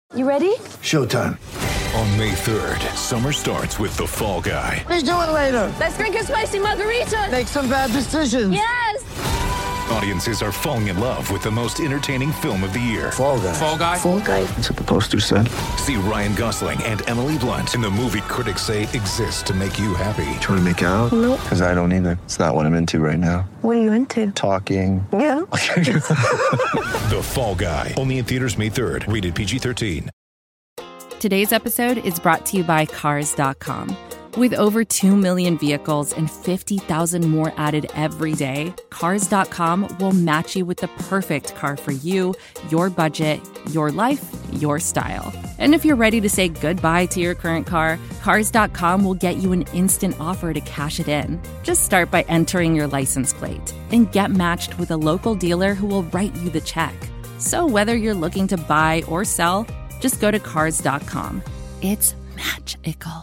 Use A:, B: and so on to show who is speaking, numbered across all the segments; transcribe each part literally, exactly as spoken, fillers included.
A: You ready?
B: Showtime.
C: On May third, summer starts with The Fall Guy.
B: Let's do it later.
A: Let's drink a spicy margarita.
B: Make some bad decisions.
A: Yes!
C: Audiences are falling in love with the most entertaining film of the year.
B: Fall Guy.
C: Fall Guy?
A: Fall guy.
B: That's what the poster said.
C: See Ryan Gosling and Emily Blunt in the movie critics say exists to make you happy.
B: Trying to make it out?
A: Nope.
B: Because I don't either. It's not what I'm into right now.
A: What are you into?
B: Talking.
A: Yeah.
C: The Fall Guy. Only in theaters May third. Rated P G thirteen.
D: Today's episode is brought to you by Cars dot com. With over two million vehicles and fifty thousand more added every day, Cars dot com will match you with the perfect car for you, your budget, your life, your style. And if you're ready to say goodbye to your current car, Cars dot com will get you an instant offer to cash it in. Just start by entering your license plate and get matched with a local dealer who will write you the check. So whether you're looking to buy or sell, just go to Cars dot com. It's magical.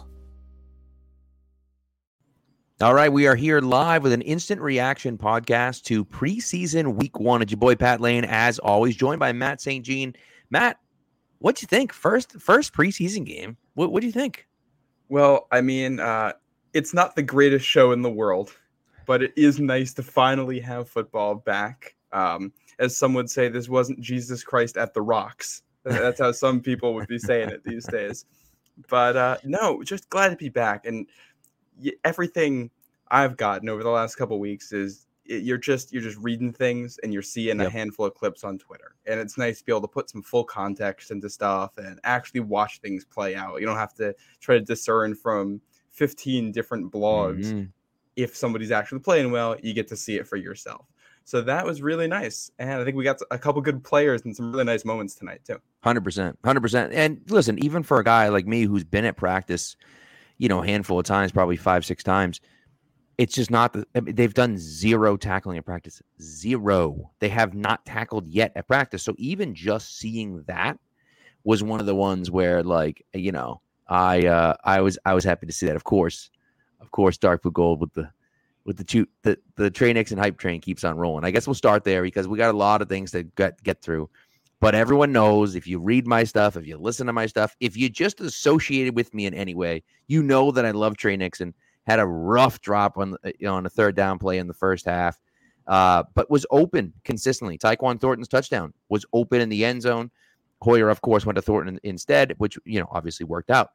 E: All right, we are here live with an instant reaction podcast to preseason week one. It's your boy Pat Lane, as always, joined by Matt Saint Jean. Matt, what'd you think? First first preseason game. What what do you think?
F: Well, I mean, uh, it's not the greatest show in the world, but it is nice to finally have football back. Um, as some would say, this wasn't Jesus Christ at the Rocks. That's how some people would be saying it these days. But uh, no, just glad to be back. And everything I've gotten over the last couple of weeks is it, you're just you're just reading things and you're seeing yep. a handful of clips on Twitter, and it's nice to be able to put some full context into stuff and actually watch things play out. You don't have to try to discern from fifteen different blogs. Mm-hmm. If somebody's actually playing well, you get to see it for yourself. So that was really nice, and I think we got a couple good players and some really nice moments tonight too. one
E: hundred percent, one hundred percent. And listen, even for a guy like me who's been at practice, you know, a handful of times, probably five, six times. It's just not the, I mean, they've done zero tackling at practice. Zero. They have not tackled yet at practice. So even just seeing that was one of the ones where, like, you know, I uh, I was I was happy to see that. Of course, of course, Dark Blue Gold with the with the two the the Trey Nixon hype train keeps on rolling. I guess we'll start there because we got a lot of things to get get through. But everyone knows, if you read my stuff, if you listen to my stuff, if you just associated with me in any way, you know that I love Trey Nixon. Had a rough drop on the, you know, on a third down play in the first half, uh, but was open consistently. Tyquan Thornton's touchdown was open in the end zone. Hoyer, of course, went to Thornton instead, which, you know, obviously worked out.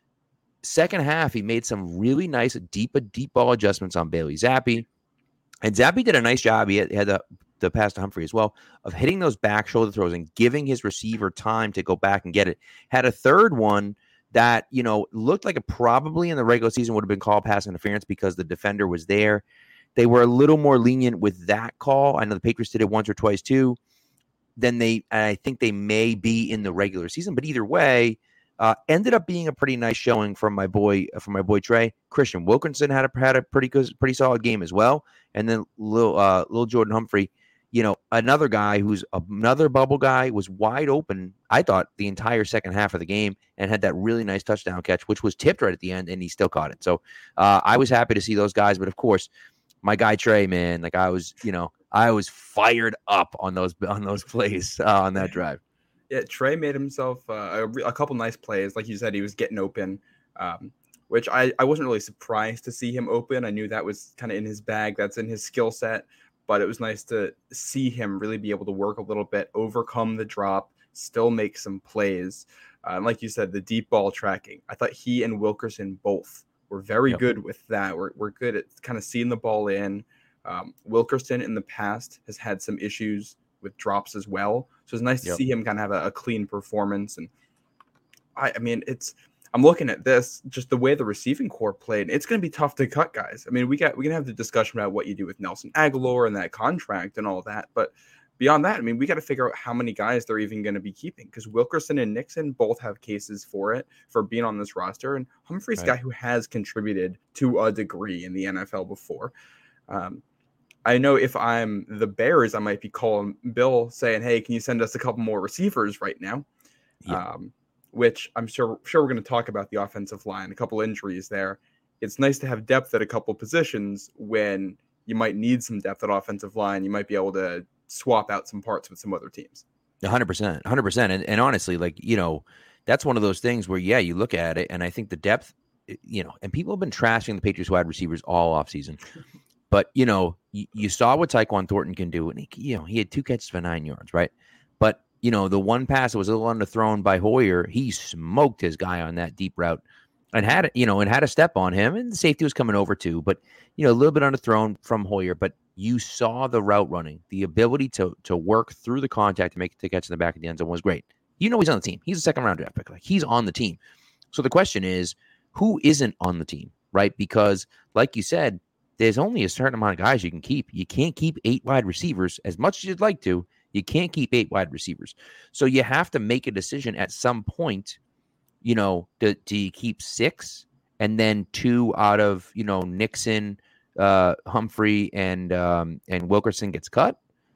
E: Second half, he made some really nice deep, deep ball adjustments on Bailey Zappi. And Zappi did a nice job. He had, he had the, the pass to Humphrey as well, of hitting those back shoulder throws and giving his receiver time to go back and get it. Had a third one that, you know, looked like it probably in the regular season would have been called pass interference because the defender was there. They were a little more lenient with that call. I know the Patriots did it once or twice too. Then they, I think they may be in the regular season, but either way, uh, ended up being a pretty nice showing from my boy, from my boy Trey. Christian Wilkinson had a had a pretty good, pretty solid game as well, and then little uh, little Jordan Humphrey. You know, another guy who's another bubble guy, was wide open, I thought, the entire second half of the game, and had that really nice touchdown catch, which was tipped right at the end, and he still caught it. So uh, I was happy to see those guys. But, of course, my guy Trey, man, like I was, you know, I was fired up on those on those plays uh, on that drive.
F: Yeah, Trey made himself uh, a, a couple nice plays. Like you said, he was getting open, um, which I, I wasn't really surprised to see him open. I knew that was kind of in his bag. That's in his skill set. But it was nice to see him really be able to work a little bit, overcome the drop, still make some plays. Uh, and like you said, the deep ball tracking. I thought he and Wilkerson both were very yep. good with that. We're, we're good at kind of seeing the ball in. Um, Wilkerson in the past has had some issues with drops as well. So it's nice to yep. see him kind of have a, a clean performance. And I, I mean, it's I'm looking at this, just the way the receiving core played. It's going to be tough to cut guys. I mean, we got we can have the discussion about what you do with Nelson Aguilar and that contract and all that. But beyond that, I mean, we got to figure out how many guys they're even going to be keeping, because Wilkerson and Nixon both have cases for it, for being on this roster. And Humphrey's right. a guy who has contributed to a degree in the N F L before. Um, I know if I'm the Bears, I might be calling Bill saying, hey, can you send us a couple more receivers right now? Yeah. Um, which I'm sure, sure we're going to talk about the offensive line, a couple injuries there. It's nice to have depth at a couple positions when you might need some depth at offensive line. You might be able to swap out some parts with some other teams.
E: one hundred percent, one hundred percent. And, and honestly, like, you know, that's one of those things where, yeah, you look at it, and I think the depth, you know, and people have been trashing the Patriots wide receivers all offseason. But, you know, you, you saw what Tyquan Thornton can do. And, he, you know, he had two catches for nine yards, right? But, you know, the one pass that was a little underthrown by Hoyer, he smoked his guy on that deep route and had, you know, and had a step on him. And the safety was coming over too. But, you know, a little bit underthrown from Hoyer. But you saw the route running. The ability to to work through the contact to make the catch in the back of the end zone was great. You know he's on the team. He's a second-round draft pick. Like, he's on the team. So the question is, who isn't on the team, right? Because, like you said, there's only a certain amount of guys you can keep. You can't keep eight wide receivers as much as you'd like to. You can't keep eight wide receivers. So you have to make a decision at some point, you know, do, do you keep six and then two out of, you know, Nixon, uh, Humphrey, and um, and Wilkerson gets cut?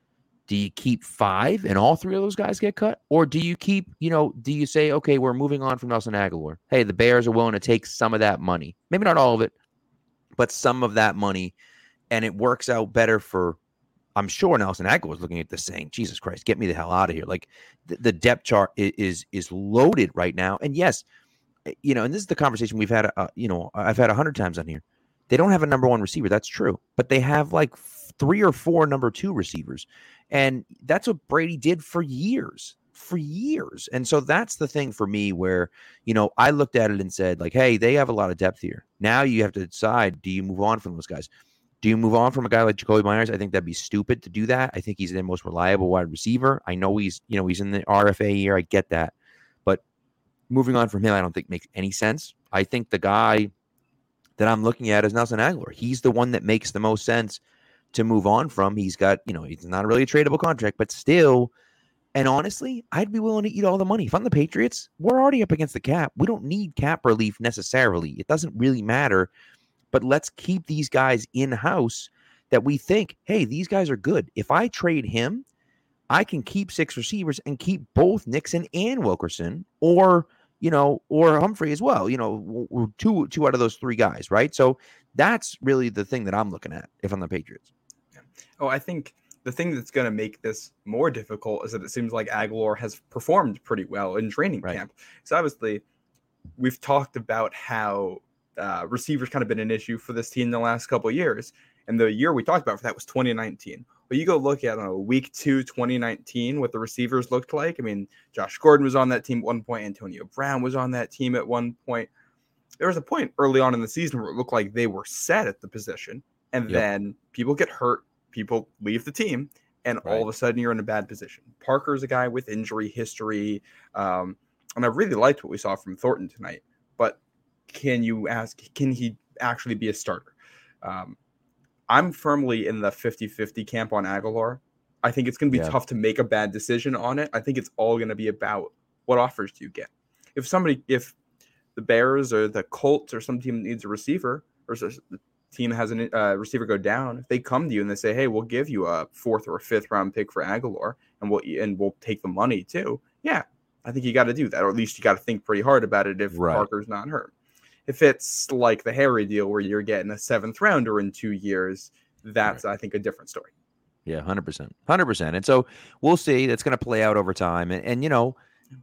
E: Do you keep five and all three of those guys get cut? Or do you keep, you know, do you say, okay, we're moving on from Nelson Aguilar. Hey, the Bears are willing to take some of that money. Maybe not all of it, but some of that money. And it works out better for, I'm sure Nelson Aguilar was looking at this saying, Jesus Christ, get me the hell out of here. Like, the, the depth chart is, is is loaded right now. And yes, you know, and this is the conversation we've had, uh, you know, I've had a hundred times on here. They don't have a number one receiver. That's true. But they have like three or four number two receivers. And that's what Brady did for years, for years. And so that's the thing for me where, you know, I looked at it and said, like, hey, they have a lot of depth here. Now you have to decide, do you move on from those guys? Do you move on from a guy like Jacoby Myers? I think that'd be stupid to do that. I think he's the most reliable wide receiver. I know he's, you know, he's in the R F A year. I get that. But moving on from him, I don't think makes any sense. I think the guy that I'm looking at is Nelson Aguilar. He's the one that makes the most sense to move on from. He's got, you know, he's not really a tradable contract, but still, and honestly, I'd be willing to eat all the money. If I'm the Patriots, we're already up against the cap. We don't need cap relief necessarily. It doesn't really matter, but let's keep these guys in-house that we think, hey, these guys are good. If I trade him, I can keep six receivers and keep both Nixon and Wilkerson, or, you know, or Humphrey as well, you know, two, two out of those three guys, right? So that's really the thing that I'm looking at if I'm the Patriots.
F: Oh, I think the thing that's going to make this more difficult is that it seems like Aguilar has performed pretty well in training
E: right.
F: camp. So obviously, we've talked about how uh, receivers kind of been an issue for this team in the last couple of years. And the year we talked about for that was twenty nineteen. But you go look at uh, week two, twenty nineteen, what the receivers looked like. I mean, Josh Gordon was on that team at one point. Antonio Brown was on that team at one point. There was a point early on in the season where it looked like they were set at the position. And yep. then people get hurt. People leave the team, and right. all of a sudden you're in a bad position. Parker's a guy with injury history, um, and I really liked what we saw from Thornton tonight. But can you ask, can he actually be a starter? Um, I'm firmly in the fifty-fifty camp on Aguilar. I think it's going to be yeah. tough to make a bad decision on it. I think it's all going to be about what offers do you get. If somebody, if the Bears or the Colts or some team needs a receiver, or team has a uh, receiver go down, if they come to you and they say, hey, we'll give you a fourth or a fifth round pick for Aguilar and we'll, and we'll take the money too. Yeah, I think you got to do that. Or at least you got to think pretty hard about it if right. Parker's not hurt. If it's like the Harry deal where you're getting a seventh rounder in two years, that's, right. I think, a different story.
E: Yeah, one hundred percent. one hundred percent. And so we'll see. That's going to play out over time. And, and, you know,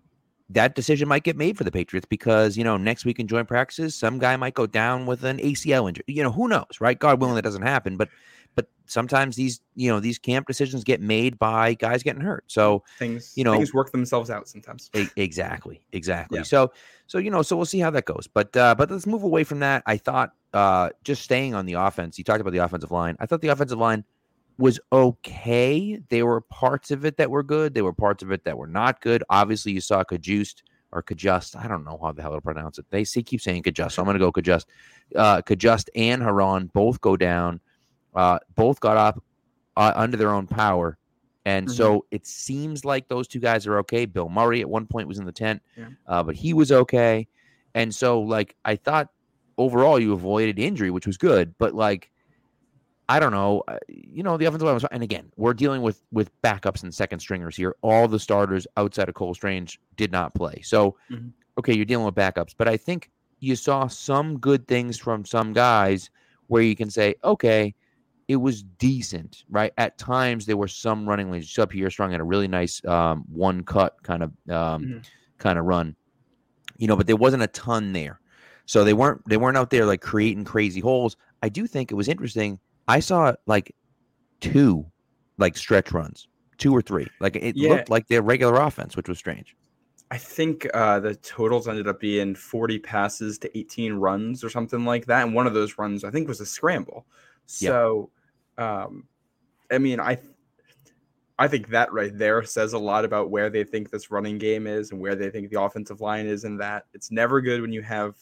E: that decision might get made for the Patriots because, you know, next week in joint practices, some guy might go down with an A C L injury. You know, who knows, right? God willing, that doesn't happen. But but sometimes these, you know, these camp decisions get made by guys getting hurt. So
F: things,
E: you know,
F: things work themselves out sometimes.
E: E- exactly. Exactly.
F: Yeah.
E: So, so, you know, so we'll see how that goes. But uh, but let's move away from that. I thought uh, just staying on the offense, you talked about the offensive line. I thought the offensive line was okay. There were parts of it that were good. There were parts of it that were not good. Obviously, you saw Kajust or Kajust. I don't know how the hell to pronounce it. They say, keep saying Kajust, so I'm going to go Kajust. Uh, Kajust and Haran both go down. Uh, both got up uh, under their own power. And mm-hmm. so it seems like those two guys are okay. Bill Murray at one point was in the tent, yeah. uh, but he was okay. And so, like, I thought overall you avoided injury, which was good. But, like, I don't know. You know, the offensive line was, and again, we're dealing with with backups and second stringers here. All the starters outside of Cole Strange did not play. So, mm-hmm. okay, you're dealing with backups. But I think you saw some good things from some guys where you can say, okay, it was decent, right? At times there were some running lanes. Just up here, Strong had a really nice um, one cut kind of um,
F: mm-hmm.
E: kind of run, you know, but there wasn't a ton there. So they weren't they weren't out there like creating crazy holes. I do think it was interesting. I saw like two like stretch runs, two or three. Like it
F: yeah.
E: looked like their regular offense, which was strange.
F: I think uh, the totals ended up being forty passes to eighteen runs or something like that. And one of those runs, I think, was a scramble. So, yep. um, I mean, I I think that right there says a lot about where they think this running game is and where they think the offensive line is in that. It's never good when you have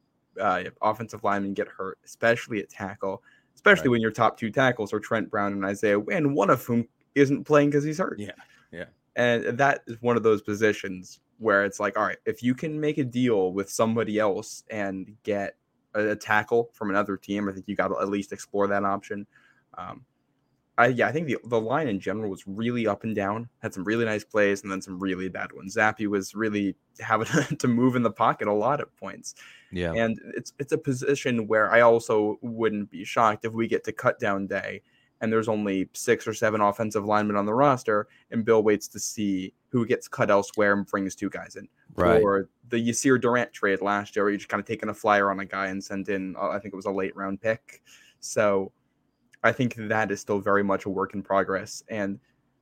F: uh, offensive linemen get hurt, especially at tackle, especially right. when your top two tackles are Trent Brown and Isaiah Wynn, one of whom isn't playing because he's hurt.
E: Yeah, yeah.
F: And that is one of those positions where it's like, all right, if you can make a deal with somebody else and get a, a tackle from another team, I think you got to at least explore that option. Um, I, yeah, I think the, the line in general was really up and down, had some really nice plays and then some really bad ones. Zappe was really having to move in the pocket a lot of points.
E: Yeah.
F: And it's it's a position where I also wouldn't be shocked if we get to cut down day and there's only six or seven offensive linemen on the roster and Bill waits to see who gets cut elsewhere and brings two guys in.
E: Right.
F: Or the Yasir Durant trade last year where you just kind of taking a flyer on a guy and sent in, uh, I think it was a late round pick. So I think that is still very much a work in progress. And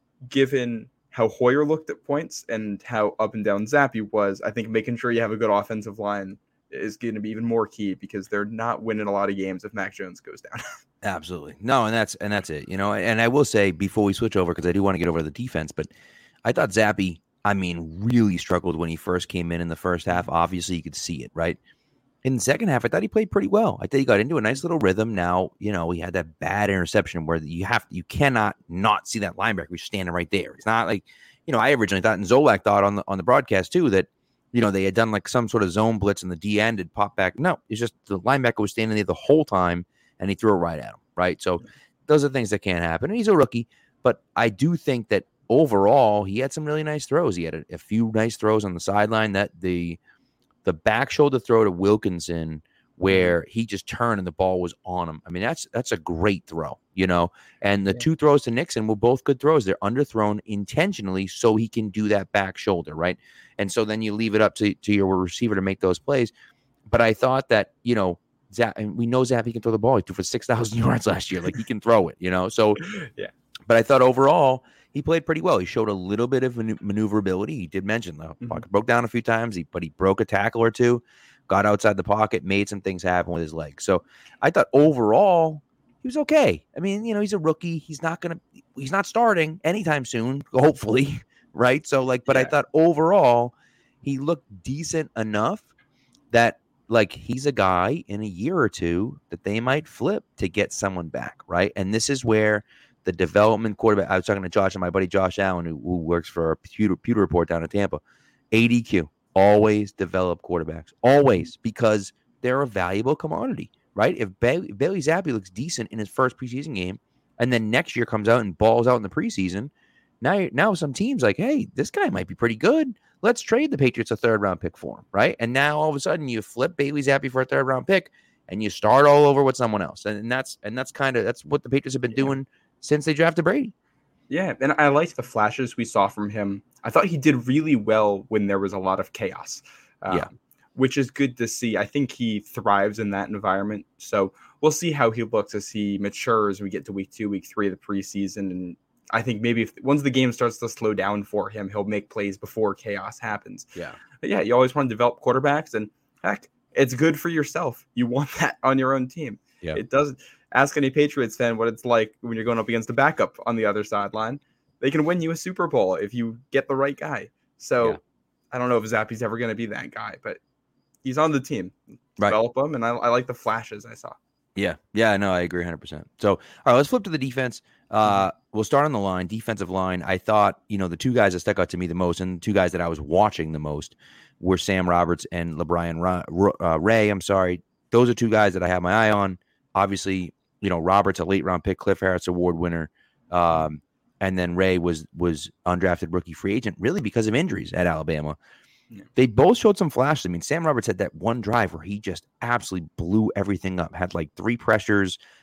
F: given how Hoyer looked at points and how up and down Zappe was, I think making sure you have a good offensive line is going to be even more key because they're not winning a lot of games if Mac Jones goes down.
E: Absolutely. No, and that's and that's it. You know, and I will say before we switch over, because I do want to get over to the defense, but I thought Zappe, I mean, really struggled when he first came in in the first half. Obviously, you could see it, right? In the second half, I thought he played pretty well. I thought he got into a nice little rhythm. Now, you know, he had that bad interception where you have you cannot not see that linebacker who's standing right there. It's not like, you know, I originally thought, and Zolak thought on the on the broadcast too, that, you know, they had done like some sort of zone blitz and the D end had popped back. No, it's just the linebacker was standing there the whole time and he threw it right at him, right? So those are things that can't happen. And he's a rookie, but I do think that overall he had some really nice throws. He had a, a few nice throws on the sideline. That the the back shoulder throw to Wilkinson where he just turned and the ball was on him. I mean, that's that's a great throw, you know. And the yeah. two throws to Nixon were both good throws. They're underthrown intentionally so he can do that back shoulder, right? And so then you leave it up to, to your receiver to make those plays. But I thought that, you know, Zappe, and we know Zappe can throw the ball. He threw for six thousand yards last year. Like, he can throw it, you know. So,
F: yeah. But
E: I thought overall he played pretty well. He showed a little bit of maneuverability. He did mention the mm-hmm. pocket broke down a few times, he, but he broke a tackle or two, got outside the pocket, made some things happen with his legs. So I thought overall he was okay. I mean, you know, he's a rookie. He's not going to, he's not starting anytime soon, hopefully. Right. So like, but yeah. I thought overall he looked decent enough that like he's a guy in a year or two that they might flip to get someone back. Right. And this is where the development quarterback, I was talking to Josh and my buddy Josh Allen, who, who works for a Pewter, Pewter Report down in Tampa, A D Q, always develop quarterbacks, always, because they're a valuable commodity, right? If Bailey, Bailey Zappe looks decent in his first preseason game and then next year comes out and balls out in the preseason, now, now some teams like, hey, this guy might be pretty good. Let's trade the Patriots a third round pick for him, right? And now all of a sudden you flip Bailey Zappe for a third round pick and you start all over with someone else. And, and that's and that's kind of that's what the Patriots have been yeah. doing since they drafted Brady.
F: Yeah, and I liked the flashes we saw from him. I thought he did really well when there was a lot of chaos, um,
E: yeah.
F: which is good to see. I think he thrives in that environment. So we'll see how he looks as he matures. We get to week two, week three of the preseason. And I think maybe if once the game starts to slow down for him, he'll make plays before chaos happens.
E: Yeah.
F: But yeah, you always want to develop quarterbacks. And heck, it's good for yourself. You want that on your own team.
E: Yeah.
F: It doesn't. Ask any Patriots fan what it's like when you're going up against a backup on the other sideline. They can win you a Super Bowl if you get the right guy. So yeah. I don't know if Zappe's ever going to be that guy, but he's on the team.
E: Right.
F: Develop him, and I, I like the flashes I saw.
E: Yeah, yeah, no, I agree one hundred percent. So, all right, let's flip to the defense. Uh, mm-hmm. We'll start on the line, defensive line. I thought, you know, the two guys that stuck out to me the most and the two guys that I was watching the most were Sam Roberts and LeBrian Ra- uh, Ray. I'm sorry. Those are two guys that I have my eye on. Obviously, you know, Roberts, a late round pick, Cliff Harris Award winner. Um, and then Ray was was undrafted rookie free agent, really because of injuries at Alabama. Yeah. They both showed some flashes. I mean, Sam Roberts had that one drive where he just absolutely blew everything up, had like three pressures,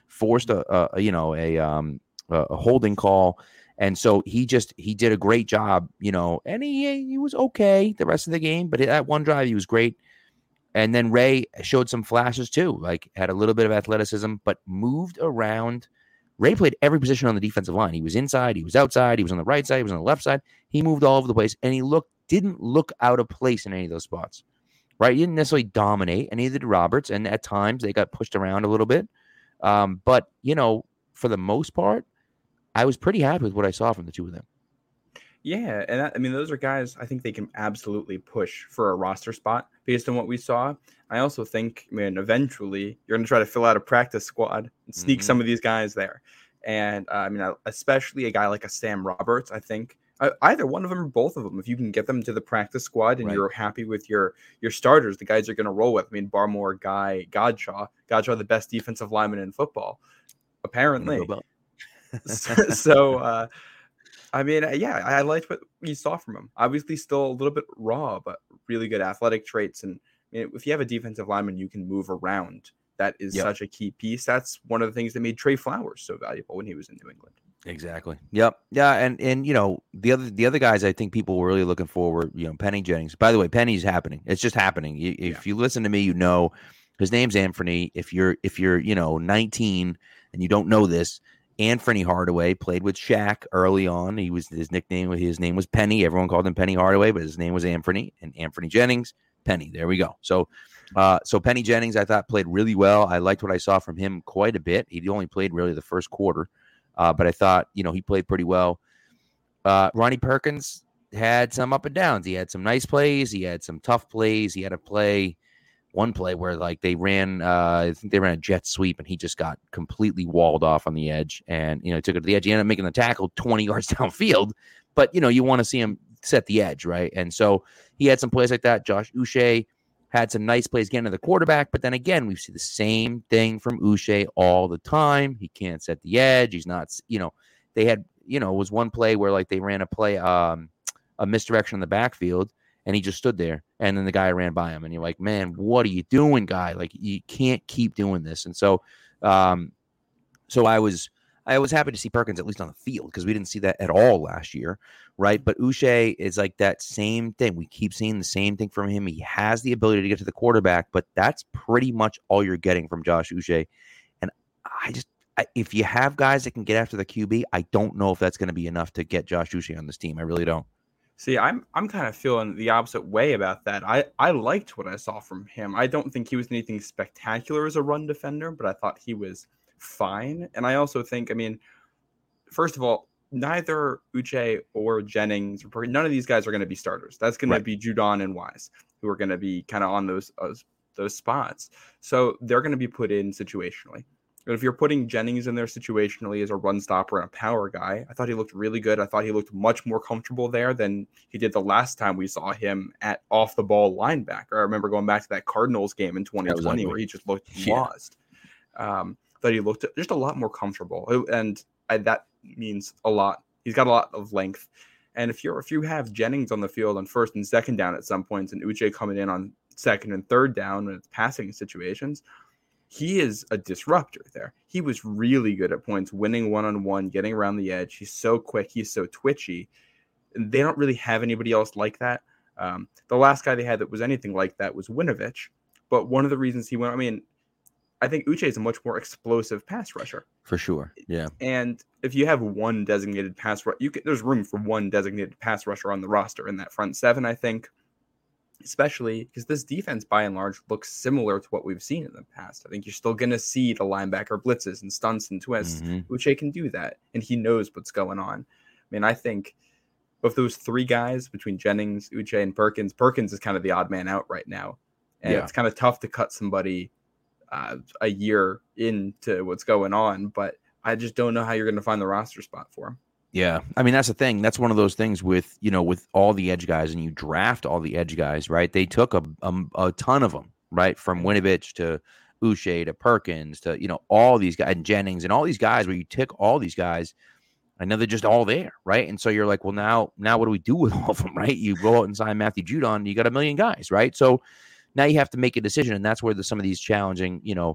E: forced a, a you know a um a holding call. And so he just he did a great job, you know, and he he was okay the rest of the game, but that one drive he was great. And then Ray showed some flashes too, like had a little bit of athleticism, but moved around. Ray played every position on the defensive line. He was inside, he was outside, he was on the right side, he was on the left side. He moved all over the place, and he looked didn't look out of place in any of those spots. Right? He didn't necessarily dominate, and neither did Roberts. And at times they got pushed around a little bit. Um, but you know, for the most part, I was pretty happy with what I saw from the two of them.
F: Yeah, and that, I mean, those are guys I think they can absolutely push for a roster spot based on what we saw. I also think, I mean, eventually you're going to try to fill out a practice squad and sneak mm-hmm. some of these guys there. And, uh, I mean, especially a guy like a Sam Roberts, I think, uh, either one of them or both of them, if you can get them to the practice squad and right. you're happy with your your starters, the guys you're going to roll with. I mean, Barmore, Guy, Godshaw, Godshaw, the best defensive lineman in football, apparently. so, so uh, I mean, yeah, I liked what you saw from him. Obviously, still a little bit raw, but really good athletic traits. And I mean, if you have a defensive lineman, you can move around. That is yep. such a key piece. That's one of the things that made Trey Flowers so valuable when he was in New England.
E: Exactly. Yep. Yeah. And and you know the other the other guys I think people were really looking for were you know Penny Jennings. By the way, Penny's happening. It's just happening. If yeah. you listen to me, you know his name's Anthony. If you're if you're you know nineteen and you don't know this. Anthony Hardaway played with Shaq early on. He was his nickname. His name was Penny. Everyone called him Penny Hardaway, but his name was Anthony. And Anthony Jennings, Penny. There we go. So, uh, so Penny Jennings, I thought played really well. I liked what I saw from him quite a bit. He only played really the first quarter, uh, but I thought you know he played pretty well. Uh, Ronnie Perkins had some up and downs. He had some nice plays. He had some tough plays. He had a play. One play where like they ran, uh, I think they ran a jet sweep, and he just got completely walled off on the edge, and you know took it to the edge. He ended up making the tackle twenty yards downfield, but you know you want to see him set the edge, right? And so he had some plays like that. Josh Uche had some nice plays getting to the quarterback, but then again we see the same thing from Uche all the time. He can't set the edge. He's not, you know, they had, you know, it was one play where like they ran a play, um, a misdirection in the backfield. And he just stood there, and then the guy ran by him, and you're like, "Man, what are you doing, guy? Like, you can't keep doing this." And so, um, so I was, I was happy to see Perkins at least on the field because we didn't see that at all last year, right? But Uche is like that same thing. We keep seeing the same thing from him. He has the ability to get to the quarterback, but that's pretty much all you're getting from Josh Uche. And I just, I, if you have guys that can get after the Q B, I don't know if that's going to be enough to get Josh Uche on this team. I really don't.
F: See, I'm I'm kind of feeling the opposite way about that. I, I liked what I saw from him. I don't think he was anything spectacular as a run defender, but I thought he was fine. And I also think, I mean, first of all, neither Uche or Jennings, none of these guys are going to be starters. That's going right. to be Judon and Wise, who are going to be kind of on those, those those spots. So they're going to be put in situationally. But if you're putting Jennings in there situationally as a run stopper and a power guy, I thought he looked really good. I thought he looked much more comfortable there than he did the last time we saw him at off the ball linebacker. I remember going back to that Cardinals game in twenty twenty where he just looked yeah. lost. Um, that he looked just a lot more comfortable, and I, that means a lot. He's got a lot of length, and if you're if you have Jennings on the field on first and second down at some points, and Uche coming in on second and third down when it's passing situations. He is a disruptor there. He was really good at points, winning one-on-one, getting around the edge. He's so quick. He's so twitchy. And they don't really have anybody else like that. Um, the last guy they had that was anything like that was Winovich. But one of the reasons he went, I mean, I think Uche is a much more explosive pass rusher.
E: For sure, yeah.
F: And if you have one designated pass rusher, you can, there's room for one designated pass rusher on the roster in that front seven, I think. Especially because this defense, by and large, looks similar to what we've seen in the past. I think you're still going to see the linebacker blitzes and stunts and twists. Mm-hmm. Uche can do that, and he knows what's going on. I mean, I think of those three guys between Jennings, Uche, and Perkins, Perkins is kind of the odd man out right now. And yeah. it's kind of tough to cut somebody uh, a year into what's going on, but I just don't know how you're going to find the roster spot for him.
E: Yeah. I mean, that's the thing. That's one of those things with, you know, with all the edge guys, and you draft all the edge guys, right? They took a, a, a ton of them, right? From Winovich to Uche to Perkins to, you know, all these guys, and Jennings and all these guys, where you take all these guys, and now they're just all there, right? And so you're like, well, now, now what do we do with all of them, right? You go out and sign Matthew Judon, you got a million guys, right? So now you have to make a decision, and that's where the, some of these challenging, you know,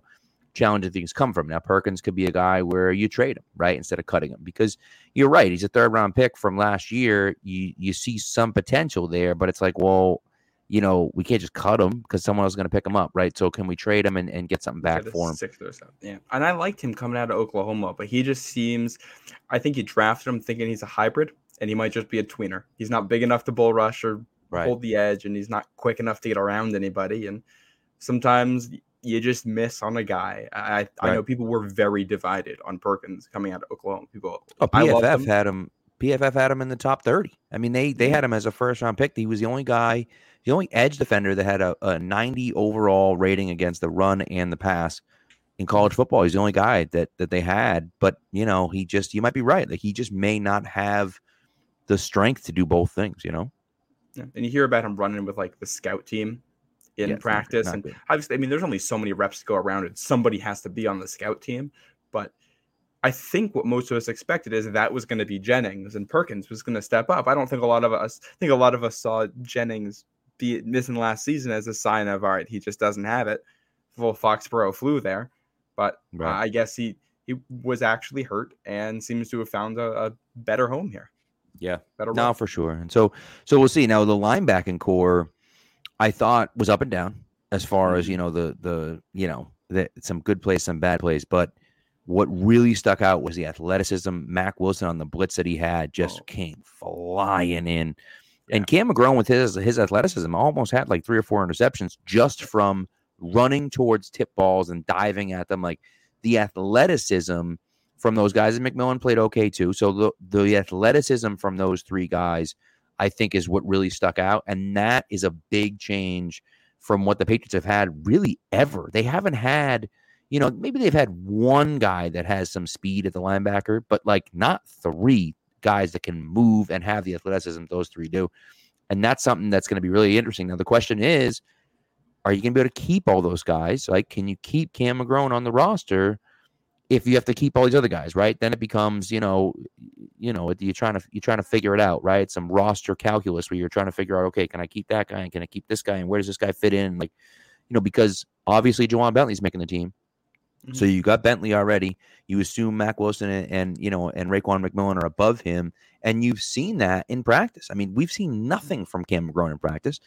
E: challenging things come from. Now, Perkins could be a guy where you trade him, right, instead of cutting him, because you're right. He's a third round pick from last year. You you see some potential there, but it's like, well, you know, we can't just cut him because someone else is going to pick him up, right? So can we trade him and, and get something back for him?
F: Sixth or seventh. Yeah. And I liked him coming out of Oklahoma, but he just seems, I think you drafted him thinking he's a hybrid and he might just be a tweener. He's not big enough to bull rush or right. hold the edge, and he's not quick enough to get around anybody. And sometimes you just miss on a guy. I right. I know people were very divided on Perkins coming out of Oklahoma. People,
E: oh, P F F had him. P F F had him in the top thirty. I mean, they they had him as a first round pick. He was the only guy, the only edge defender that had a, a ninety overall rating against the run and the pass in college football. He's the only guy that that they had. But you know, he just, you might be right. Like, he just may not have the strength to do both things. You know.
F: Yeah. And you hear about him running with like the scout team in yeah, practice, not, not and good. Obviously, I mean, there's only so many reps to go around, and somebody has to be on the scout team. But I think what most of us expected is that was going to be Jennings, and Perkins was going to step up. I don't think a lot of us I think a lot of us saw Jennings be missing last season as a sign of, all right, he just doesn't have it. Full Foxborough flu there, but right. uh, I guess he he was actually hurt and seems to have found a, a better home here.
E: Yeah,
F: better.
E: No, for sure. And so so we'll see. Now the linebacking core, I thought, was up and down as far as, you know, the the you know the, some good plays, some bad plays, but what really stuck out was the athleticism. Mack Wilson on the blitz that he had just oh. came flying in. Yeah. And Cam McGrone with his his athleticism almost had like three or four interceptions just from running towards tip balls and diving at them. Like, the athleticism from those guys, and McMillan played okay too. So the, the athleticism from those three guys, I think, is what really stuck out. And that is a big change from what the Patriots have had really ever. They haven't had, you know, maybe they've had one guy that has some speed at the linebacker, but like not three guys that can move and have the athleticism those three do. And that's something that's going to be really interesting. Now, the question is, are you going to be able to keep all those guys? Like, can you keep Cam McGrone on the roster if you have to keep all these other guys, right? Then it becomes, you know, you know, you're trying to you're trying to figure it out, right? Some roster calculus where you're trying to figure out, okay, can I keep that guy and can I keep this guy and where does this guy fit in? Like, you know, because obviously Juwan Bentley's making the team. Mm-hmm. So you got Bentley already. You assume Mack Wilson and, and you know and Raekwon McMillan are above him, and you've seen that in practice. I mean, we've seen nothing from Cam McGrone in practice,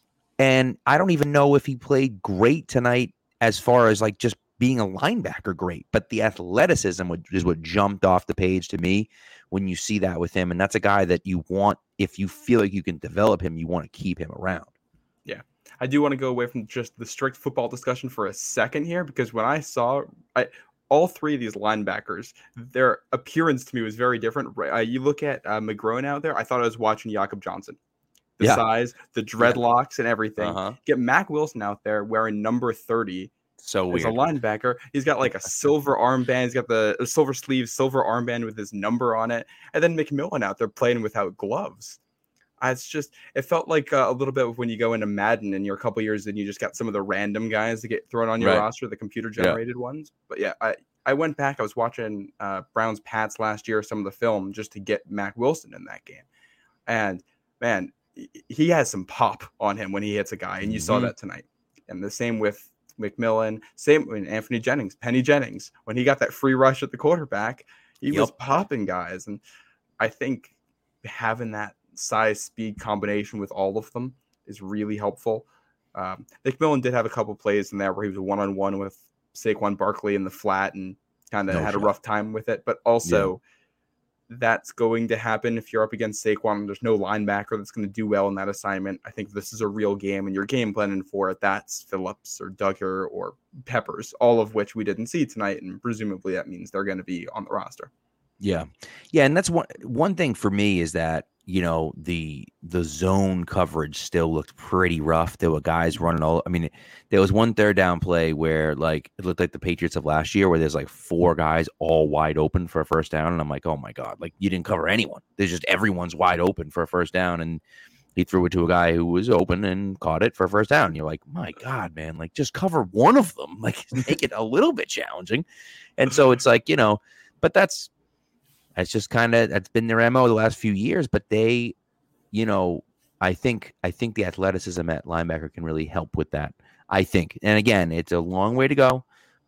E: and I don't even know if he played great tonight as far as like just being a linebacker great. But the athleticism is what jumped off the page to me when you see that with him, and that's a guy that you want. If you feel like you can develop him, you want to keep him around.
F: Yeah. I do want to go away from just the strict football discussion for a second here, because when I saw I, all three of these linebackers, their appearance to me was very different. Uh, you look at uh, McGrone out there, I thought I was watching Jakob Johnson. The yeah. size, the dreadlocks, yeah. and everything. Uh-huh. Get Mack Wilson out there wearing number thirty.
E: So weird.
F: As a linebacker, he's got like a silver armband. He's got the a silver sleeve, silver armband with his number on it. And then McMillan out there playing without gloves. It's just, it felt like uh, a little bit of when you go into Madden and you're a couple years and you just got some of the random guys to get thrown on your right. roster, the computer generated yeah. ones. But yeah, I, I went back, I was watching uh, Browns Pats last year, some of the film, just to get Mack Wilson in that game. And man, he has some pop on him when he hits a guy, and you mm-hmm. saw that tonight. And the same with McMillan, same with Anthony Jennings, Penny Jennings, when he got that free rush at the quarterback, he yep. was popping guys. And I think having that size speed combination with all of them is really helpful. Um, McMillan did have a couple plays in there where he was one on one with Saquon Barkley in the flat and kind of no had shot. a rough time with it. But also, yeah. that's going to happen if you're up against Saquon and there's no linebacker that's going to do well in that assignment. I think this is a real game, and you're game planning for it. That's Phillips or Duggar or Peppers, all of which we didn't see tonight, and presumably that means they're going to be on the roster.
E: Yeah, yeah, and that's one one thing for me is that, you know, the the zone coverage still looked pretty rough. There were guys running all. I mean, there was one third down play where like it looked like the Patriots of last year, where there's like four guys all wide open for a first down, and I'm like, oh my god, like you didn't cover anyone. There's just everyone's wide open for a first down, and he threw it to a guy who was open and caught it for a first down. And you're like, my god, man, like just cover one of them, like make it a little bit challenging. And so it's like, you know, but that's. That's just kind of, that's been their M O the last few years, but they, you know, I think, I think the athleticism at linebacker can really help with that, I think. And again, it's a long way to go,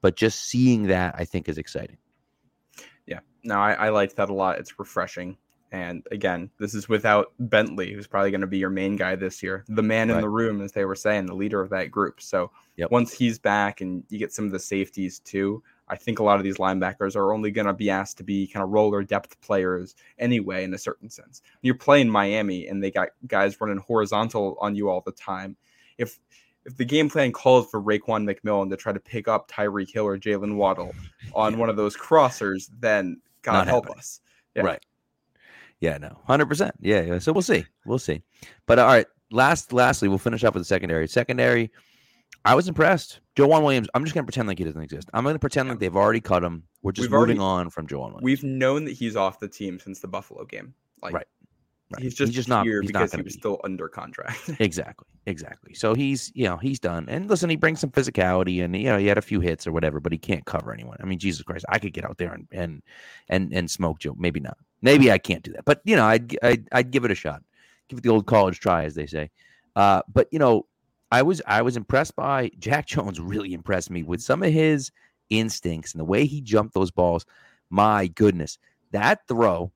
E: but just seeing that I think is exciting.
F: Yeah, no, I, I like that a lot. It's refreshing. And again, this is without Bentley, who's probably going to be your main guy this year. The man right. in the room, as they were saying, the leader of that group. So yep. once he's back and you get some of the safeties too, I think a lot of these linebackers are only going to be asked to be kind of roller depth players anyway, in a certain sense. You're playing Miami and they got guys running horizontal on you all the time. If if the game plan calls for Raekwon McMillan to try to pick up Tyreek Hill or Jalen Waddle on yeah. one of those crossers, then God Not help happening. us.
E: Yeah. Right. Yeah, no, one hundred percent. Yeah, yeah. So we'll see. We'll see. But all right, last, lastly, we'll finish up with the secondary. Secondary, I was impressed. Juwan Williams, I'm just going to pretend like he doesn't exist. I'm going to pretend like they've already cut him. We're just we've moving already, on from Juwan Williams.
F: We've known that he's off the team since the Buffalo game. Like, right. right. He's just, he's just not here he's because not he was be. still under contract.
E: exactly. Exactly. So he's, you know, he's done. And listen, he brings some physicality and, you know, he had a few hits or whatever, but he can't cover anyone. I mean, Jesus Christ, I could get out there and and and, and smoke Joe. Maybe not. Maybe I can't do that. But, you know, I'd, I'd, I'd give it a shot. Give it the old college try, as they say. Uh, but, you know, I was I was impressed by Jack Jones. Really impressed me with some of his instincts and the way he jumped those balls. My goodness, that throw.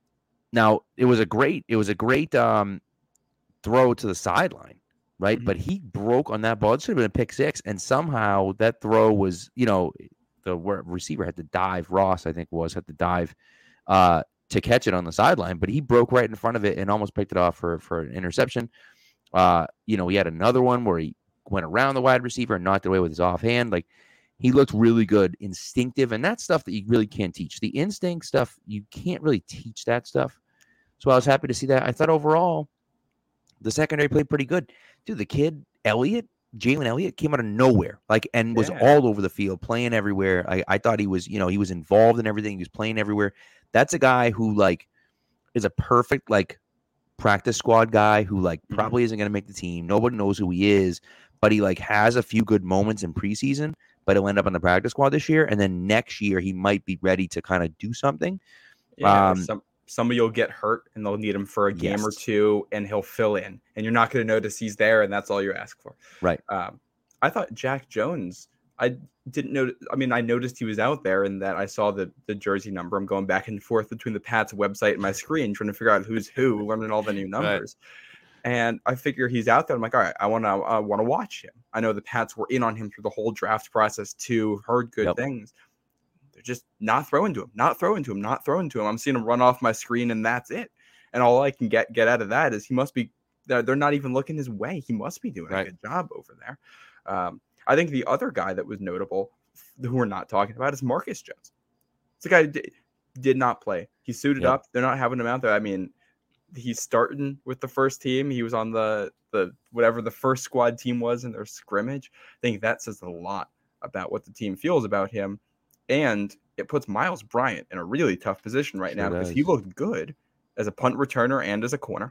E: Now it was a great it was a great um, throw to the sideline, right? Mm-hmm. But he broke on that ball. It should have been a pick six, and somehow that throw was, you know, the receiver had to dive. Ross, I think, was had to dive uh, to catch it on the sideline, but he broke right in front of it and almost picked it off for for an interception. Uh, you know, he had another one where he went around the wide receiver and knocked it away with his offhand. Like, he looked really good, instinctive, and that's stuff that you really can't teach. The instinct stuff, you can't really teach that stuff. So I was happy to see that. I thought overall, the secondary played pretty good. Dude, the kid, Elliott, Jalen Elliott, came out of nowhere, like, and was yeah. all over the field, playing everywhere. I, I thought he was, you know, he was involved in everything. He was playing everywhere. That's a guy who, like, is a perfect, like, practice squad guy who like mm-hmm. probably isn't going to make the team. Nobody knows who he is, but he like has a few good moments in preseason, but he'll end up on the practice squad this year. And then next year he might be ready to kind of do something.
F: Yeah, um, some, somebody will get hurt and they'll need him for a game yes. or two and he'll fill in and you're not going to notice he's there. And that's all you ask for.
E: Right.
F: Um, I thought Jack Jones, I didn't know. I mean, I noticed he was out there and that I saw the, the jersey number. I'm going back and forth between the Pats website and my screen, trying to figure out who's who, learning all the new numbers. Right. And I figure he's out there. I'm like, all right, I want to, I want to watch him. I know the Pats were in on him through the whole draft process too. Heard good yep. things. They're just not throwing to him, not throwing to him, not throwing to him. I'm seeing him run off my screen and that's it. And all I can get, get out of that is he must be, they're, they're not even looking his way. He must be doing right. a good job over there. Um, I think the other guy that was notable, who we're not talking about, is Marcus Jones. It's a guy who did, did not play. He suited yep. up. They're not having him out there. I mean, he's starting with the first team. He was on the the whatever the first squad team was in their scrimmage. I think that says a lot about what the team feels about him. And it puts Miles Bryant in a really tough position right now because he looked good as a punt returner and as a corner.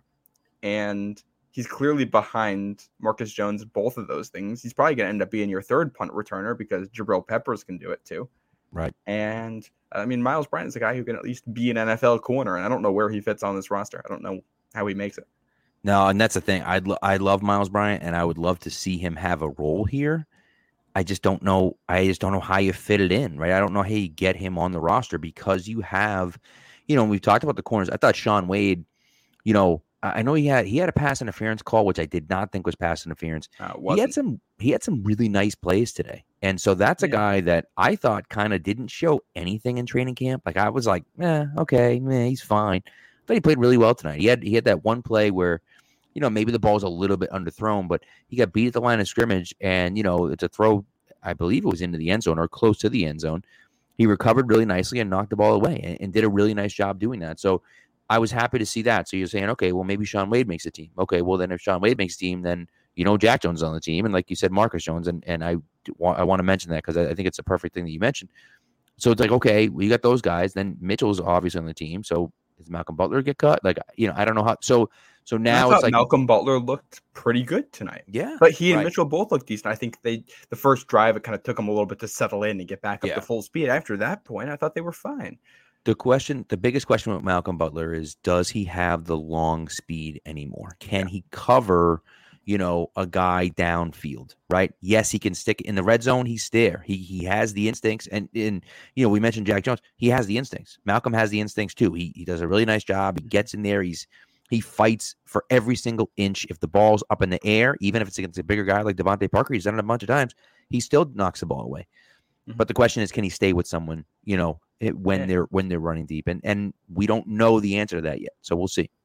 F: And he's clearly behind Marcus Jones, both of those things. He's probably going to end up being your third punt returner because Jabril Peppers can do it too.
E: Right.
F: And I mean, Miles Bryant is a guy who can at least be an N F L corner. And I don't know where he fits on this roster. I don't know how he makes it.
E: No, and that's the thing. I lo- I love Miles Bryant, and I would love to see him have a role here. I just don't know. I just don't know how you fit it in, right? I don't know how you get him on the roster because you have, you know, we've talked about the corners. I thought Shaun Wade, you know, I know he had he had a pass interference call, which I did not think was pass interference. Uh, he had some he had some really nice plays today, and so that's a yeah. guy that I thought kind of didn't show anything in training camp. Like I was like, eh, okay, man, he's fine. But he played really well tonight. He had he had that one play where, you know, maybe the ball's a little bit underthrown, but he got beat at the line of scrimmage, and you know it's a throw. I believe it was into the end zone or close to the end zone. He recovered really nicely and knocked the ball away, and, and did a really nice job doing that. So I was happy to see that. So you're saying, okay, well, maybe Shaun Wade makes a team. Okay, well, then if Shaun Wade makes a team, then, you know, Jack Jones is on the team. And like you said, Marcus Jones. And, and I, I want to mention that because I, I think it's a perfect thing that you mentioned. So it's like, okay, we got those guys. Then Mitchell's obviously on the team. So does Malcolm Butler get cut? Like, you know, I don't know how. So so now it's like
F: Malcolm Butler looked pretty good tonight.
E: Yeah.
F: But he and
E: right.
F: Mitchell both looked decent. I think they the first drive, it kind of took them a little bit to settle in and get back up
E: yeah.
F: to full speed. After that point, I thought they were fine.
E: The question, the biggest question with Malcolm Butler is, does he have the long speed anymore? Can yeah. he cover, you know, a guy downfield, right? Yes, he can stick in the red zone. He's there. He he has the instincts. And, and you know, we mentioned Jack Jones. He has the instincts. Malcolm has the instincts too. He he does a really nice job. He gets in there. He's He fights for every single inch. If the ball's up in the air, even if it's against a bigger guy like Devontae Parker, he's done it a bunch of times, he still knocks the ball away. Mm-hmm. But the question is, can he stay with someone, you know, it, when yeah. they're when they're running deep? And and we don't know the answer to that yet. So we'll see.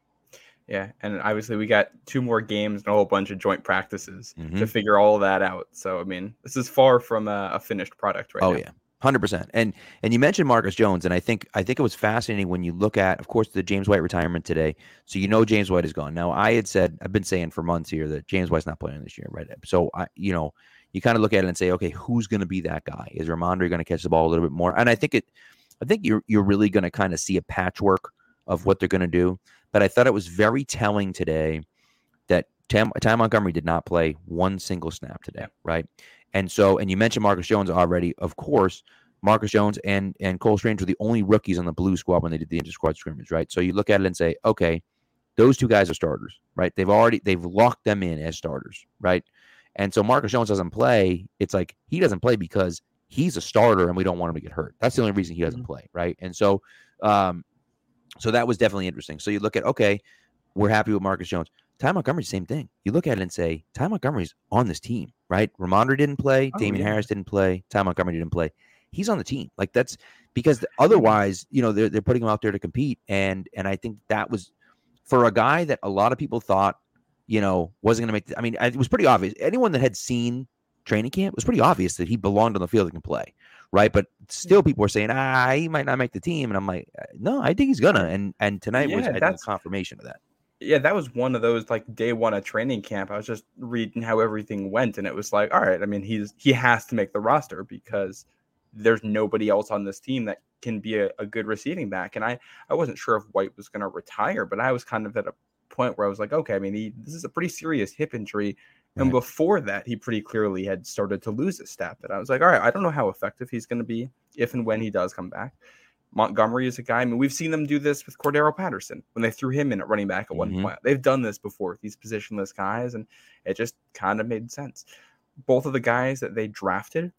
F: Yeah, and obviously we got two more games and a whole bunch of joint practices
E: mm-hmm.
F: to figure all of that out. So, I mean, this is far from a, a finished product right
E: oh,
F: now.
E: Oh, yeah. one hundred percent. And and you mentioned Marcus Jones, and I think I think it was fascinating when you look at, of course, the James White retirement today. So you know James White is gone. Now, I had said, I've been saying for months here that James White's not playing this year, right? So, I you know, you kind of look at it and say, okay, who's going to be that guy? Is Rhamondre going to catch the ball a little bit more? And I think it, I think you're you're really going to kind of see a patchwork of what they're going to do. But I thought it was very telling today that Tam, Ty Montgomery did not play one single snap today, right? And so, and you mentioned Marcus Jones already. Of course, Marcus Jones and and Cole Strange were the only rookies on the blue squad when they did the inter-squad scrimmage, right? So you look at it and say, okay, those two guys are starters, right? They've already, they've locked them in as starters, right? And so Marcus Jones doesn't play. It's like he doesn't play because he's a starter and we don't want him to get hurt. That's the only reason he doesn't play, right? And so, um, so that was definitely interesting. So you look at, okay, we're happy with Marcus Jones. Ty Montgomery, same thing. You look at it and say, Ty Montgomery's on this team, right? Rhamondre didn't play.
F: Oh,
E: Damian
F: yeah.
E: Harris didn't play. Ty Montgomery didn't play. He's on the team. Like that's because otherwise, you know, they're, they're putting him out there to compete. And, and I think that was for a guy that a lot of people thought, you know, wasn't going to make the, I mean, it was pretty obvious. Anyone that had seen training camp, it was pretty obvious that he belonged on the field and can play. Right. But still people were saying, ah, he might not make the team. And I'm like, no, I think he's gonna. And and tonight
F: Yeah,
E: was I think,
F: that's-
E: a confirmation of that.
F: Yeah, that was one of those like day one of training camp. I was just reading how everything went, and it was like, all right, I mean, he's he has to make the roster because there's nobody else on this team that can be a, a good receiving back. And I, I wasn't sure if White was going to retire, but I was kind of at a point where I was like, okay, I mean, he, this is a pretty serious hip injury. And
E: Right.
F: before that, he pretty clearly had started to lose his step. And I was like, all right, I don't know how effective he's going to be if and when he does come back. Montgomery is a guy. I mean, we've seen them do this with Cordero Patterson when they threw him in at running back at one
E: Mhm.
F: point. They've done this before with these positionless guys, and it just kind of made sense. Both of the guys that they drafted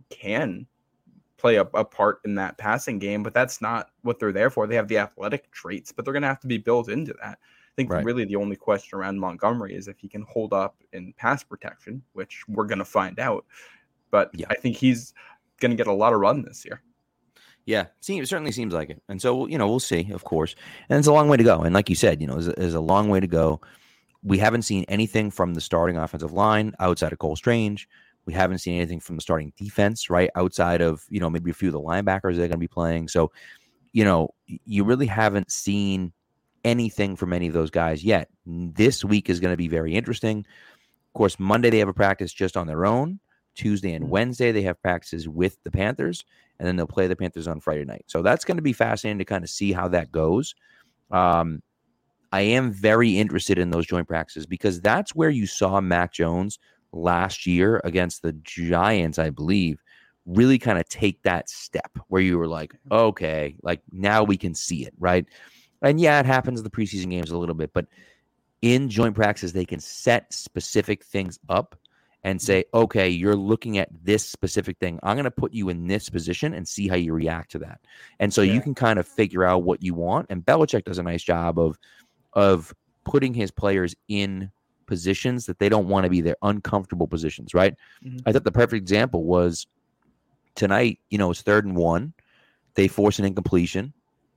F: can play a, a part in that passing game, but that's not what they're there for. They have the athletic traits, but they're going to have to be built into that. I think
E: Right.
F: really the only question around Montgomery is if he can hold up in pass protection, which we're going to find out. But
E: Yeah.
F: I think he's going to get a lot of run this year.
E: Yeah, seems, it certainly seems like it. And so, you know, we'll see, of course. And it's a long way to go. And like you said, you know, there's a, there's a long way to go. We haven't seen anything from the starting offensive line outside of Cole Strange. We haven't seen anything from the starting defense, right, outside of, you know, maybe a few of the linebackers they're going to be playing. So, you know, you really haven't seen anything from any of those guys yet. This week is going to be very interesting. Of course, Monday they have a practice just on their own. Tuesday and Wednesday they have practices with the Panthers, and then they'll play the Panthers on Friday night. So that's going to be fascinating to kind of see how that goes. Um, I am very interested in those joint practices because that's where you saw Mac Jones last year against the Giants, I believe, really kind of take that step where you were like, okay, like now we can see it, right? And yeah, it happens in the preseason games a little bit, but in joint practices, they can set specific things up and say, okay, you're looking at this specific thing. I'm going to put you in this position and see how you react to that. And so
F: Yeah.
E: you can kind of figure out what you want. And Belichick does a nice job of, of putting his players in positions that they don't want to be, their uncomfortable positions, right?
F: Mhm.
E: I thought the perfect example was tonight, you know, it's third and one. They force an incompletion,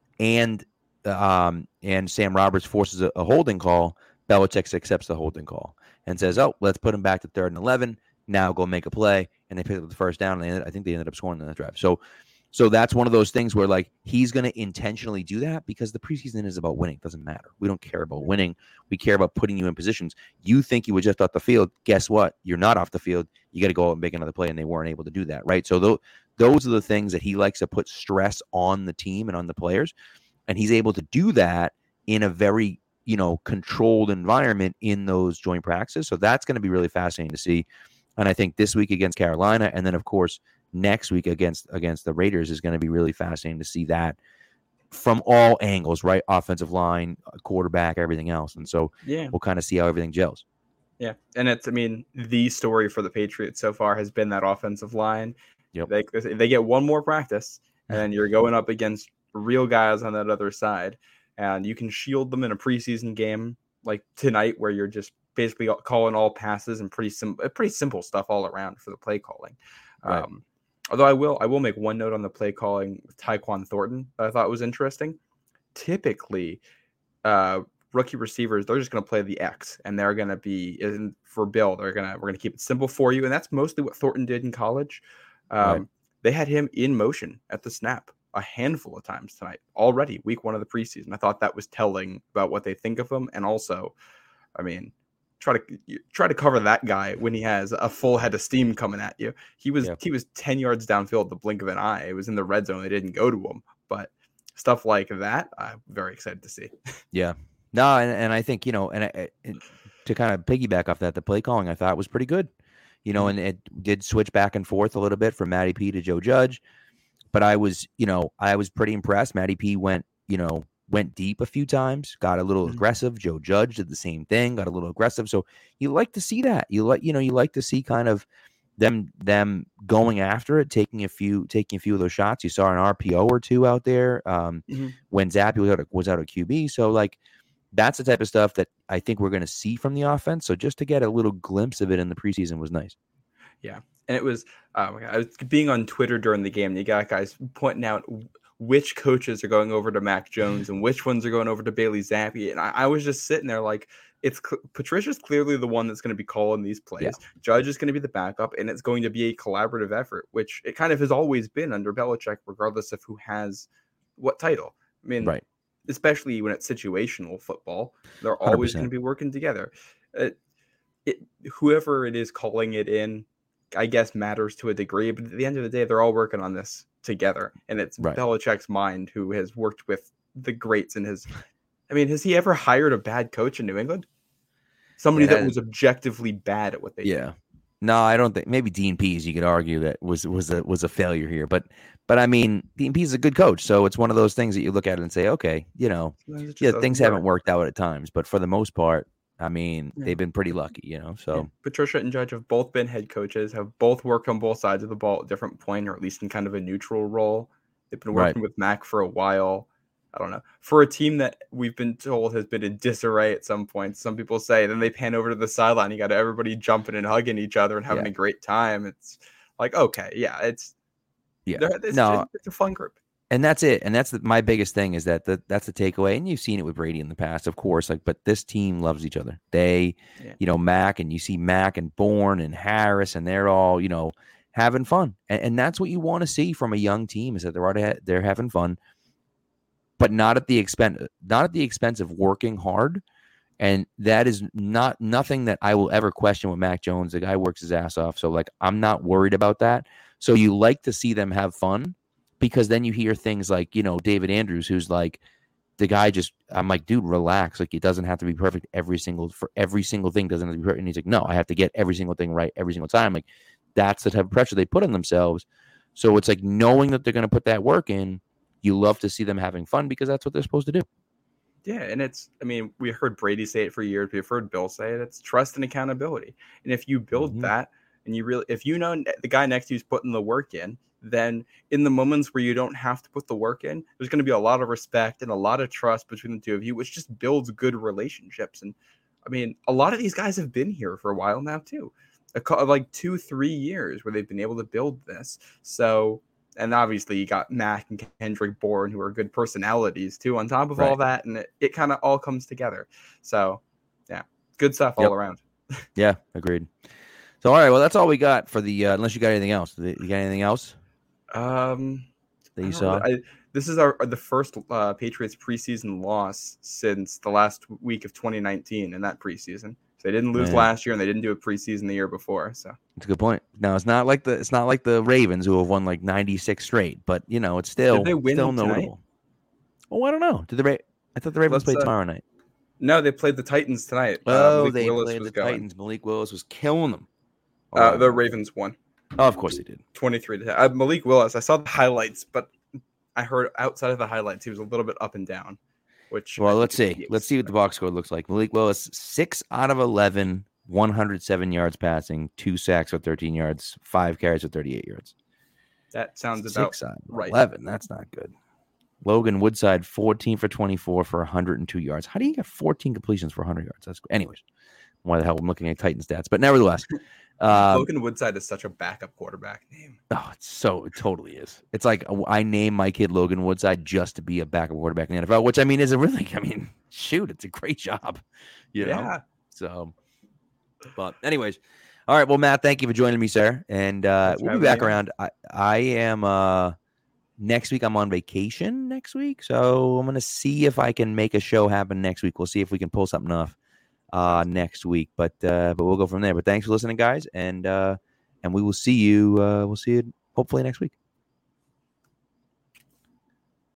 E: and um, and Sam Roberts forces a, a holding call. Belichick accepts the holding call and says, oh, let's put him back to third and eleven. Now go make a play. And they picked up the first down, and they ended, I think they ended up scoring on that drive. So so that's one of those things where, like, he's going to intentionally do that because the preseason is about winning. It doesn't matter. We don't care about winning. We care about putting you in positions. You think you were just off the field. Guess what? You're not off the field. You got to go out and make another play, and they weren't able to do that, right? So th- those are the things that he likes to put stress on the team and on the players, and he's able to do that in a very, you know, controlled environment in those joint practices. So that's going to be really fascinating to see. And I think this week against Carolina, and then of course next week against against the Raiders is going to be really fascinating to see that from all angles, right? Offensive line, quarterback, everything else. And so
F: Yeah.
E: we'll kind of see how everything gels.
F: Yeah, and it's I mean the story for the Patriots so far has been that offensive line.
E: Yep.
F: They they get one more practice, and then you're going up against real guys on that other side, and you can shield them in a preseason game like tonight, where you're just basically calling all passes and pretty sim- pretty simple stuff all around for the play calling.
E: Right.
F: Um, although I will I will make one note on the play calling with Tyquan Thornton that I thought was interesting. Typically, uh, rookie receivers, they're just going to play the X, and they're going to be in, for Bill. They're gonna we're gonna keep it simple for you, and that's mostly what Thornton did in college. Um,
E: Right.
F: They had him in motion at the snap a handful of times tonight already, week one of the preseason. I thought that was telling about what they think of him, and also, I mean, try to try to cover that guy when he has a full head of steam coming at you. He was
E: Yeah.
F: he was ten yards downfield, the blink of an eye. It was in the red zone. They didn't go to him, but stuff like that, I'm very excited to see.
E: Yeah. No, and, and I think, you know, and, I- and to kind of piggyback off that, the play calling I thought was pretty good, you know, and it did switch back and forth a little bit from Matty P to Joe Judge. But I was, you know, I was pretty impressed. Matty P went, you know, went deep a few times, got a little
F: Mhm.
E: aggressive. Joe Judge did the same thing, got a little aggressive. So you like to see that. You like, you know, you like to see kind of them them going after it, taking a few, taking a few of those shots. You saw an R P O or two out there um,
F: Mhm.
E: when Zappy was out, of, was out of Q B. So like that's the type of stuff that I think we're going to see from the offense. So just to get a little glimpse of it in the preseason was nice.
F: Yeah, and it was. Um, I was being on Twitter during the game. You got guys pointing out which coaches are going over to Mac Jones and which ones are going over to Bailey Zappi, and I, I was just sitting there like, it's Patricia's clearly the one that's going to be calling these plays.
E: Yeah.
F: Judge is going to be the backup, and it's going to be a collaborative effort, which it kind of has always been under Belichick, regardless of who has what title. I mean,
E: Right.
F: especially when it's situational football, they're
E: one hundred
F: always going to
E: percent.
F: be working together. It, it, whoever it is calling it in, I guess, matters to a degree, but at the end of the day, they're all working on this together, and it's
E: Right.
F: Belichick's mind who has worked with the greats in his. I mean, has he ever hired a bad coach in New England? Somebody
E: Yeah.
F: that was objectively bad at what they
E: Yeah.
F: did.
E: No, I don't think maybe Dean Pease you could argue that was was a was a failure here, but but I mean Dean Pease is a good coach, so it's one of those things that you look at it and say, okay, you know,
F: Sometimes it just
E: yeah,
F: doesn't
E: things
F: work.
E: haven't worked out at times, but for the most part, I mean,
F: Yeah.
E: they've been pretty lucky, you know. So
F: Yeah. Patricia and Judge have both been head coaches, have both worked on both sides of the ball at different point, or at least in kind of a neutral role. They've been
E: Right.
F: working with Mac for a while. I don't know. For a team that we've been told has been in disarray at some point, some people say, then they pan over to the sideline. You got everybody jumping and hugging each other and having
E: Yeah.
F: a great time. It's like, okay, yeah, it's
E: yeah,
F: they're- it's,
E: no,
F: it's a fun group.
E: and that's it, and that's the, my biggest thing is that the, that's the takeaway, and you've seen it with Brady in the past, of course. Like, but this team loves each other. They,
F: Yeah.
E: you know, Mac and you see Mac and Bourne and Harris, and they're all, you know, having fun, and, and that's what you want to see from a young team is that they're already they're having fun, but not at the expense not at the expense of working hard, and that is not nothing that I will ever question with Mac Jones. The guy works his ass off, so like I'm not worried about that. So you like to see them have fun. Because then you hear things like, you know, David Andrews, who's like, the guy just, I'm like, dude, relax. Like, it doesn't have to be perfect every single, for every single thing doesn't have to be perfect. And he's like, no, I have to get every single thing right every single time. Like, that's the type of pressure they put on themselves. So it's like knowing that they're going to put that work in, you love to see them having fun because that's what they're supposed to do.
F: Yeah, and it's, I mean, we heard Brady say it for years. We've heard Bill say it. It's trust and accountability. And if you build
E: Mhm.
F: that and you really, if you know the guy next to you is putting the work in, then in the moments where you don't have to put the work in, there's going to be a lot of respect and a lot of trust between the two of you, which just builds good relationships. And I mean, a lot of these guys have been here for a while now too, a, co- like two, three years where they've been able to build this. So, and obviously you got Mac and Kendrick Bourne, who are good personalities too, on top of all
E: Right.
F: that. And it, it kind of all comes together. So yeah, good stuff
E: Yep.
F: all around.
E: Yeah, agreed. So, all right, well, that's all we got for the, uh, unless you got anything else. You got anything else
F: Um,
E: that
F: I
E: you
F: don't
E: saw?
F: know. I, this is our the first uh, Patriots preseason loss since the last week of twenty nineteen in that preseason. So they didn't lose
E: Man.
F: last year, and they didn't do a preseason the year before. So
E: That's a good point. No, it's not like the it's not like the Ravens who have won like ninety-six straight, but you know, it's still
F: Did they win
E: still
F: tonight?
E: notable. Oh, I don't know. Did the Ra- I thought the Ravens
F: Let's,
E: played
F: uh,
E: tomorrow night.
F: no, they played the Titans tonight. Uh,
E: Oh,
F: Malik
E: they
F: Willis
E: played
F: was
E: the
F: going.
E: Titans. Malik Willis was killing them.
F: Uh,
E: Oh,
F: the Ravens won
E: oh, of course they did.
F: twenty-three to ten. Uh, Malik Willis. I saw the highlights, but I heard outside of the highlights, he was a little bit up and down. Which I
E: Well,
F: think
E: let's
F: is
E: see.
F: the
E: Let's see what the box score looks like. Malik Willis, six out of eleven one hundred seven yards passing, two sacks for thirteen yards, five carries for thirty-eight yards.
F: That sounds about
E: Six on
F: right.
E: eleven. That's not good. Logan Woodside, fourteen for twenty-four for one hundred two yards. How do you get fourteen completions for one hundred yards? That's anyways. Why the hell I'm looking at Titan stats, but nevertheless, uh,
F: Logan Woodside is such a backup quarterback name.
E: Oh, it's so it totally is. It's like I name my kid Logan Woodside just to be a backup quarterback in the N F L, which I mean is a really, I mean, shoot, it's a great job, you know.
F: Yeah.
E: So, but anyways, all right. Well, Matt, thank you for joining me, sir, and uh, we'll be back around. I I am uh, next week. I'm on vacation next week, so I'm gonna see if I can make a show happen next week. We'll see if we can pull something off uh next week, but uh but we'll go from there. But thanks for listening, guys, and uh and we will see you uh we'll see you hopefully next week.